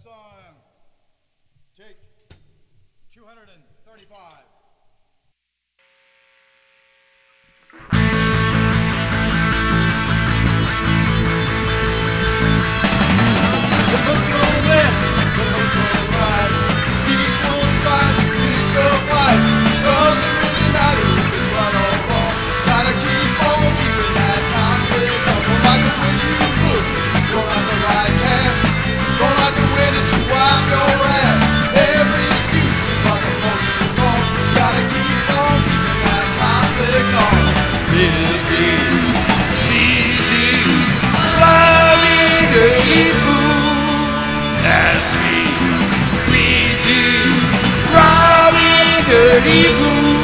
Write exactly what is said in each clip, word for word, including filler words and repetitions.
song. Take two hundred thirty-five. Dirty blue.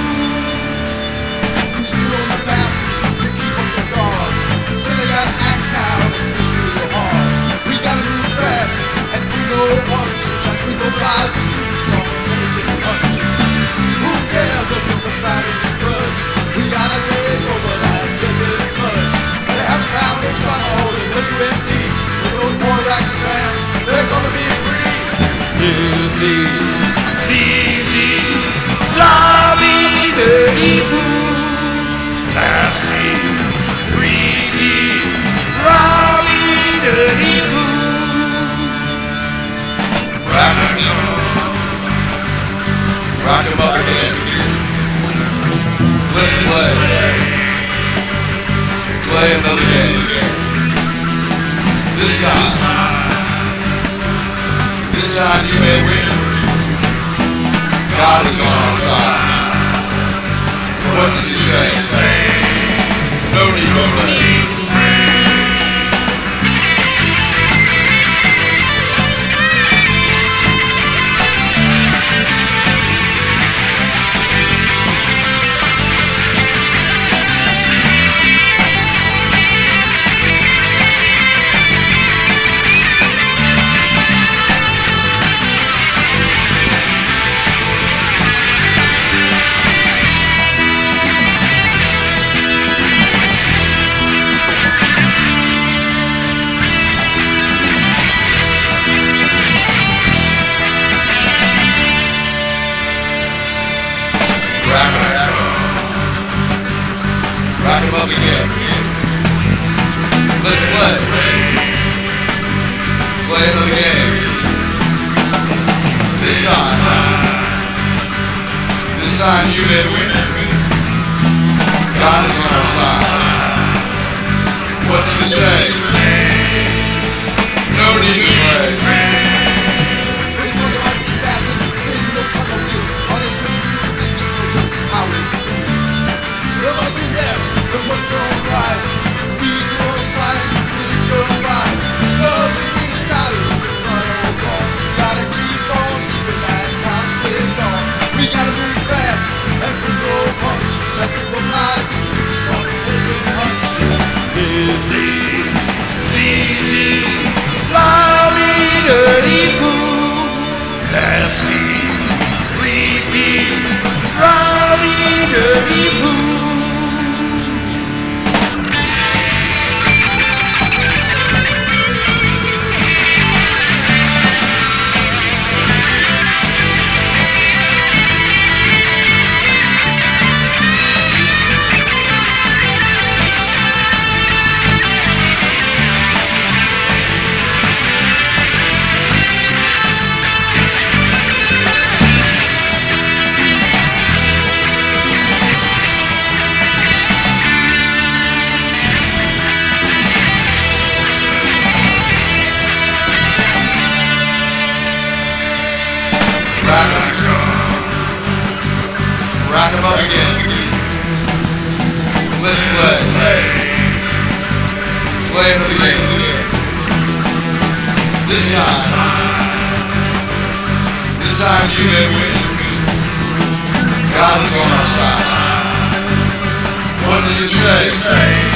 Cruising on the fastest, we keep up the guard. Still they gotta act now, it's really hard. We gotta move fast, and we know punches, like we know lies and truths on militant punches. Who cares if it's a fighting and grudge? We gotta take over that desert sludge. And they have found it, trying to hold it, W M D. With those boy rackets, man, they're gonna be free. Filthy, sleazy, sloppy, dirty blue, nasty, greedy, grubby, dirty blue. Rock 'em up, rock 'em up again. Let's play, play another game. This time, this time you may win. God is on our side. What did you say? No need to play. Rock 'em up again. Let's play. Play another game. This time, this time you may win. God is on our side. What do you say? No need to play. What's alright? Each one trying to pick a fight. Cause it really matters what's right or wrong. Gotta keep on keeping that conflict on. We gotta move fast and we no punches. And we will lies and truths on taking hunches. Filthy, sleazy, slimy, dirty blue, nasty, creepy, grubby, dirty blue. Rock 'em up again. Let's play. Play another game. This time, this time you may win. God is on our side. What do you say?